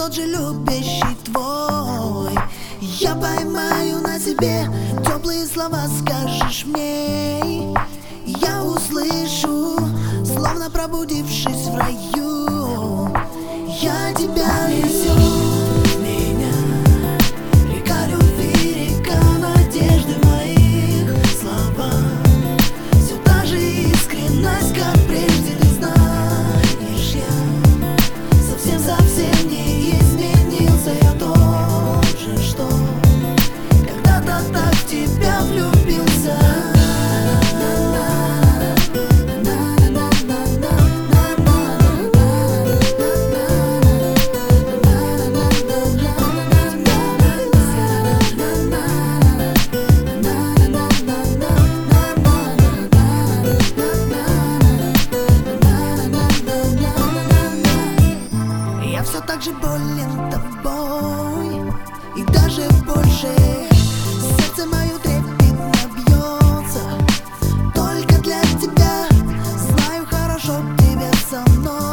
тот же любящий твой. Я поймаю на себе теплые слова, скажешь мне, я услышу, словно пробудившись в раю. Я тебя несу, меня река любви, река надежды в моих словах. Все та же искренность, как прежде, ты знаешь, я совсем не изменился. Я тоже, что когда-то так в тебя влюбился. Я все так же болен тобой, и даже больше. Сердце мое трепетно бьется только для тебя. Знаю, хорошо тебе со мной.